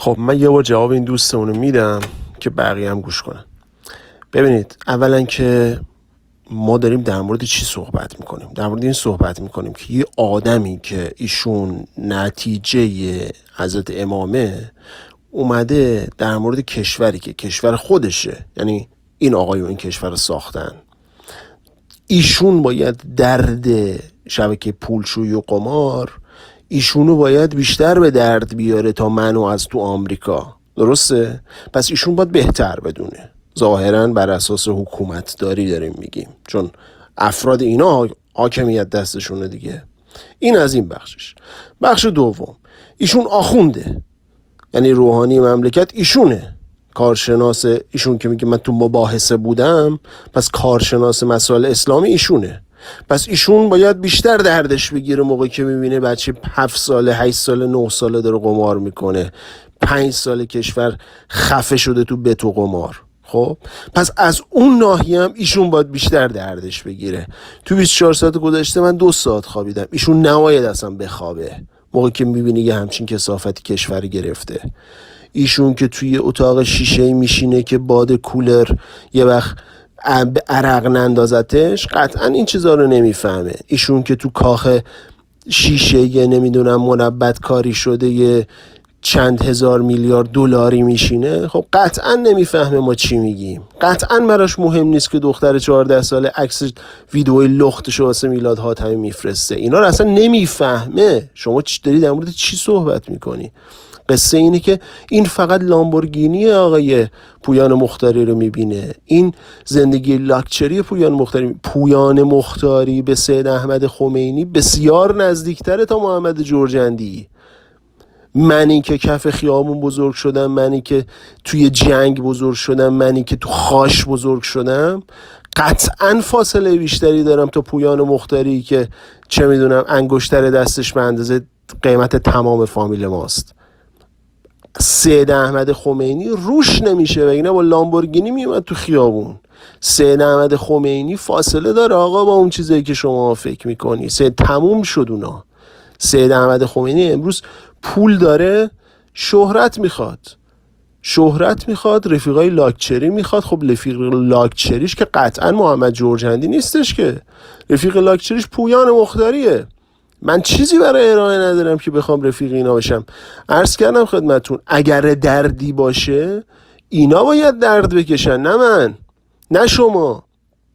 خب من یه بار جواب این دوستمونو میدم که بقیه هم گوش کنن. ببینید، اولا که ما داریم در مورد چی صحبت میکنیم؟ در مورد این صحبت میکنیم که یه آدمی که ایشون نتیجه حضرت امامه اومده در مورد کشوری که کشور خودشه، یعنی این آقایون این کشور رو ساختن، ایشون باید درد شبکه پولشویی و قمار ایشونو باید بیشتر به درد بیاره تا منو از تو آمریکا. درسته؟ پس ایشون باید بهتر بدونه. ظاهراً بر اساس حکومت داری داریم میگیم، چون افراد اینا حاکمیت دستشونه دیگه. این از این بخشش. بخش دوم، ایشون آخونده، یعنی روحانی مملکت ایشونه. کارشناس ایشون که میگه من تو مباحثه بودم، پس کارشناس مسائل اسلامی ایشونه. پس ایشون باید بیشتر دردش بگیره موقعی که میبینه بچه 7 ساله 8 ساله 9 ساله داره قمار میکنه، 5 ساله کشور خفه شده تو بت و قمار. خب پس از اون ناحیه هم ایشون باید بیشتر دردش بگیره. تو 24 ساعت گذشته من 2 ساعت خوابیدم، ایشون نباید اصلا بخوابه موقعی که میبینی یه همچین کثافتی کشور گرفته. ایشون که توی اتاق شیشه میشینه که باد کولر یه وقت عرق نندازتش، قطعا این چیزا رو نمیفهمه. ایشون که تو کاخ شیشه یه نمیدونم منبت کاری شده یه چند هزار میلیارد دلاری میشینه، خب قطعا نمیفهمه ما چی میگیم. قطعا براش مهم نیست که دختر 14 ساله عکس ویدئوی لختشو واسه میلاد حاتمی میفرسته. اینا رو اصلا نمیفهمه. شما داری در مورد چی صحبت میکنی؟ قصه اینه که این فقط لامبورگینی آقای پویان مختاری رو میبینه. این زندگی لاکچری پویان مختاری به سید احمد خمینی بسیار نزدیکتره تا محمد جرجندی. منی که کف خیابون بزرگ شدم، منی که توی جنگ بزرگ شدم، منی که تو خاش بزرگ شدم، قطعا فاصله بیشتری دارم تا پویان مختاری که چه میدونم انگشتر دستش به اندازه قیمت تمام فامیل ماست. سید احمد خمینی روش نمیشه، بگنه با لامبورگینی میومد تو خیابون. سید احمد خمینی فاصله داره آقا با اون چیزایی که شما فکر میکنی. تموم شد اونا. سید احمد خمینی امروز پول داره، شهرت میخواد، رفیقای لاکچری میخواد. خب رفیق لاکچریش که قطعا محمد جرجندی نیستش، که رفیق لاکچریش پویان مختاریه. من چیزی برای ارائه ندارم که بخوام رفیق اینا بشم. عرض کردم خدمتون اگر دردی باشه اینا باید درد بکشن، نه من، نه شما.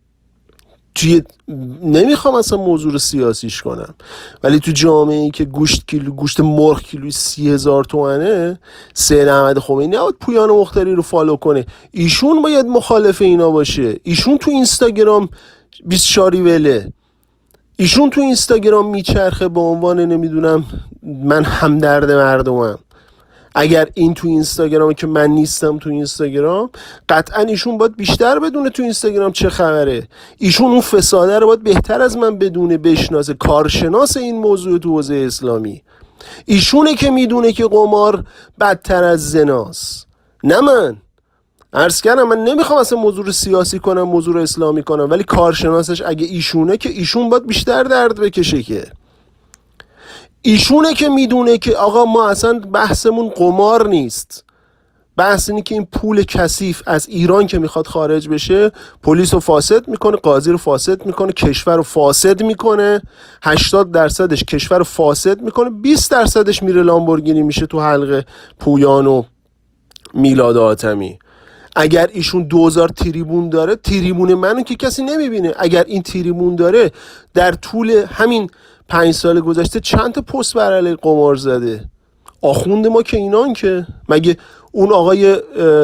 نمیخوام اصلا موضوع رو سیاسیش کنم، ولی تو جامعه ای که گوشت مرغ کیلوی 30,000 تومنه، سید احمد خمینی نباید پویان مختاری رو فالو کنه. ایشون باید مخالف اینا باشه. ایشون تو اینستاگرام 20 شاری وله، ایشون تو اینستاگرام میچرخه به عنوان نمیدونم من همدرد مردمم. اگر این تو اینستاگرامه که من نیستم تو اینستاگرام، قطعا ایشون باید بیشتر بدونه تو اینستاگرام چه خبره. ایشون اون فساده رو باید بهتر از من بدونه، بشناسه. کارشناس این موضوع تو حوزه اسلامی ایشونه که میدونه که قمار بدتر از زناست، نه من. عرض کردم من نمیخوام اصلا موضوع رو سیاسی کنم، موضوع رو اسلامی کنم، ولی کارشناسش اگه ایشونه که ایشون باید بیشتر درد بکشه. که ایشونه که میدونه که آقا ما اصلا بحثمون قمار نیست، بحث اینه که این پول کثیف از ایران که میخواد خارج بشه، پلیس رو فاسد میکنه، قاضی رو فاسد میکنه، کشور رو فاسد میکنه. 80% کشور رو فاسد میکنه، 20% میره لامبورگینی میشه تو حلقه پویان و میلاد حاتمی. اگر ایشون 2000 تریبون داره، تریبون منو که کسی نمیبینه. اگر این تریبون داره، در طول همین 5 سال گذشته چند تا پست بر علیه قمار زده. آخوند ما که اینان که مگه اون آقای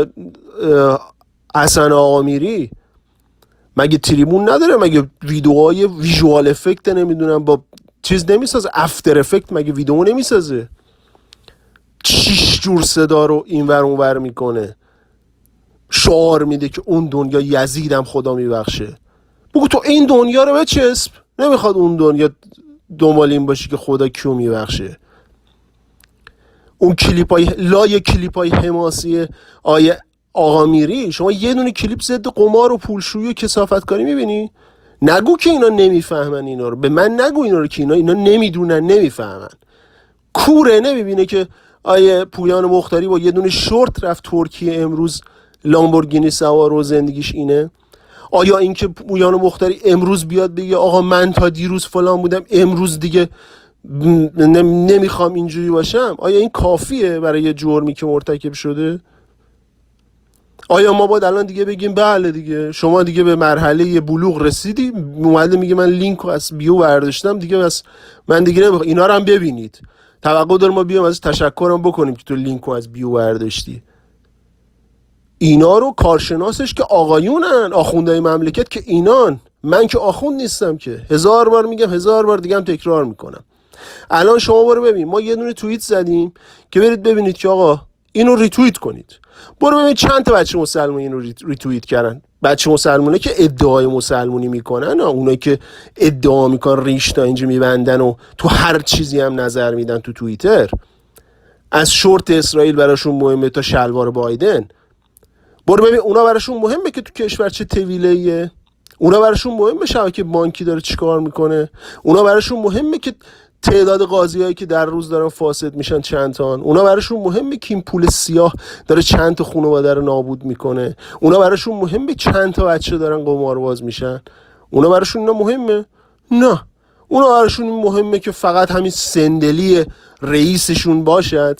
حسن آقامیری مگه تریبون نداره؟ مگه ویدئوهای ویژوال افکت نمیدونم با چیز نمیسازه؟ افتر افکت مگه ویدئو نمیسازه؟ 6 جور صدا رو اینور اونور میکنه، شعار میده که اون دنیا یزیدم خدا میبخشه. بگو تو این دنیا رو بچسب، نمیخواد اون دنیا دنبال این باشی که خدا کیو میبخشه. اون لای کلیپای حماسی آیه آقا میری، شما یه دونه کلیپ ضد قمار و پولشویی و کثافتکاری میبینی؟ نگو که اینا نمیفهمن اینا رو. به من نگو اینا رو که اینا نمیدونن، نمیفهمن. کوره نمیبینه که آیه پویان مختاری با یه دونه شورت رفت ترکیه امروز لامبورگینی سوار و زندگیش اینه؟ آیا اینکه پویان مختاری امروز بیاد بگه آقا من تا دیروز فلان بودم امروز دیگه نمیخوام اینجوری باشم، آیا این کافیه برای یه جرمی که مرتکب شده؟ آیا ما باید الان دیگه بگیم بله دیگه شما دیگه به مرحله بلوغ رسیدی، اومده میگه من لینک رو از بیو برداشتم دیگه، بس من دیگه نمیخوام اینا رو هم ببینید، توقع دارم ما بیام از تشکرم بکنیم که تو لینک رو از بیو برداشتی؟ اینا رو کارشناسش که آقایونن، آخوندهای مملکت که اینان، من که آخوند نیستم که، 1000 بار میگم 1000 بار دیگه هم تکرار میکنم. الان شما برو ببین، ما یه دونه توییت زدیم که برید ببینید که آقا اینو ریتوییت کنید، برو ببین چند تا بچه مسلمون اینو ریتوییت کردن، بچه مسلمونه که ادعای مسلمونی میکنن، اونایی که ادعا میکنن ریش تا اینجا میبندن و تو هر چیزی هم نظر میدن تو توییتر، از شورت اسرائیل براشون مهمه تا شلوار بایدن. برو ببین اونا براشون مهمه که تو کشور چه طویله‌ایه، اونا براشون مهمه شبکه بانکی داره چیکار میکنه، اونا براشون مهمه که تعداد قاضیایی که در روز دارن فاسد میشن چند تان، اونا براشون مهمه که این پول سیاه داره چند تا خانواده رو نابود میکنه، اونا براشون مهمه چند تا بچه دارن قمارباز میشن، اونا براشون اینا مهمه؟ نه، اونا براشون مهمه که فقط همین سندلی رئیسشون باشد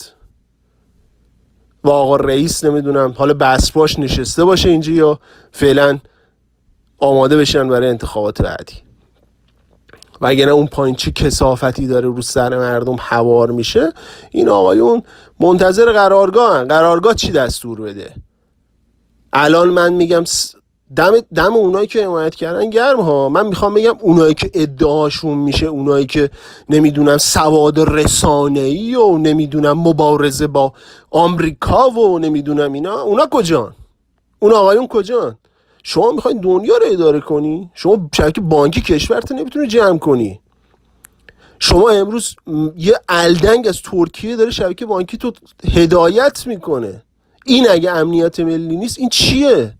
و آقا رئیس نمیدونم حالا بسپاش نشسته باشه اینجا یا فعلا آماده بشن برای انتخابات بعدی. وگرنه اون پایین چه کثافتی داره رو سر مردم هوار میشه. این آقایون منتظر قرارگاه چی دستور بده. الان من میگم دم اونایی که حمایت کردن گرم ها. من میخوام بگم اونایی که ادعاشون میشه اونایی که نمیدونم سواد رسانه‌ای و نمیدونم مبارزه با آمریکا و نمیدونم اینا، اونا کجان؟ اون آقایون کجان؟ شما میخواین دنیا رو اداره کنی؟ شما شبکه بانکی کشورت نمیتونی جمع کنی. شما امروز یه الدنگ از ترکیه داره شبکه بانکی تو هدایت میکنه. این اگه امنیت ملی نیست این چیه؟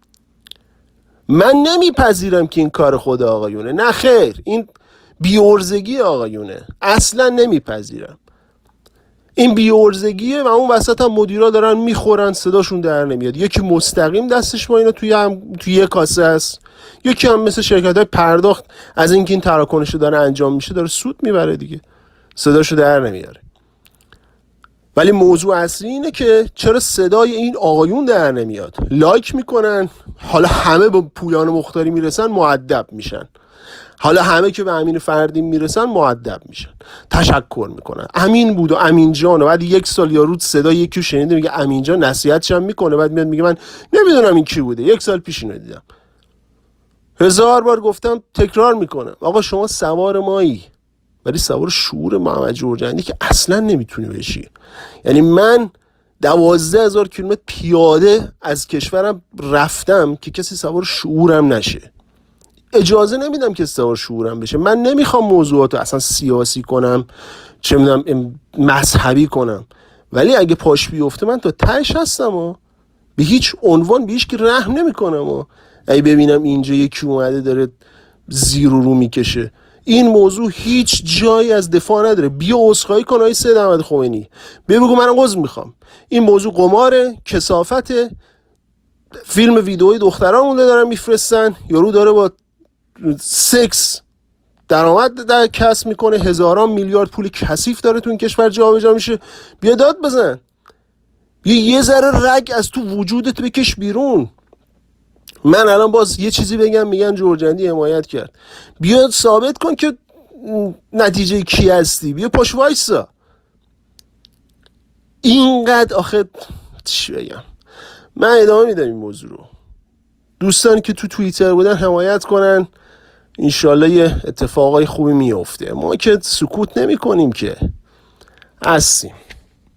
من نمیپذیرم که این کار خود آقایونه، نه خیر، این بی‌عرضگی آقایونه، اصلا نمیپذیرم. این بی‌عرضگیه و اون وسط هم مدیرا دارن میخورن صداشون در نمیاد. یکی مستقیم دستش با اینا توی یه کاسه است، یکی هم مثل شرکت‌های پرداخت از اینکه این تراکنش داره انجام میشه داره سود میبره دیگه، صداشو در نمیاره. ولی موضوع اصلی اینه که چرا صدای این آقایون در نمیاد. لایک میکنن، حالا همه با پویان مختاری میرسن مؤدب میشن، حالا همه که به امین فردین میرسن مؤدب میشن، تشکر میکنن امین بود و امین جان، و بعد یک سال یارو صدای یکی رو شنیده میگه امین جان نصیحتش هم میکنه، بعد میاد میگه من نمیدونم این کی بوده، 1 سال پیش اینو دیدم. 1000 بار گفتم تکرار میکنم، آقا شما سوار مایی ولی سوار شعور محمد جرجندی که اصلا نمیتونی بشی. یعنی من 12,000 کیلومتر پیاده از کشورم رفتم که کسی سوار شعورم نشه. اجازه نمیدم که سوار شعورم بشه. من نمیخوام موضوعات رو اصلا سیاسی کنم، چه میدونم مذهبی کنم، ولی اگه پاش بیفته من تا تهش هستم و به هیچ عنوان به هیچ کی رحم نمیکنم. و اگه ببینم اینجا یکی اومده داره زیر و رو میکشه، این موضوع هیچ جایی از دفاع نداره. بیا عذرخواهی کن آقای سید احمد خمینی، بگو من عذر میخوام، این موضوع قماره، کثافته، فیلم ویدئوی دخترامون دارن میفرستن، یارو داره با سکس درآمد در کسب میکنه، هزاران میلیارد پول کثیف داره تو این کشور جابجا میشه. بیا داد بزن، یه ذره رگ از تو وجودت بکش بیرون. من الان باز یه چیزی بگم، میگن جرجندی حمایت کرد، بیا ثابت کن که نتیجه کی هستی، بیا پاش وایسا. اینقدر آخه چی بگم. من ادامه میدم این موضوع رو. دوستان که تو توییتر بودن حمایت کنن، انشالله یه اتفاقای خوبی میفته. ما که سکوت نمی کنیم که هستیم.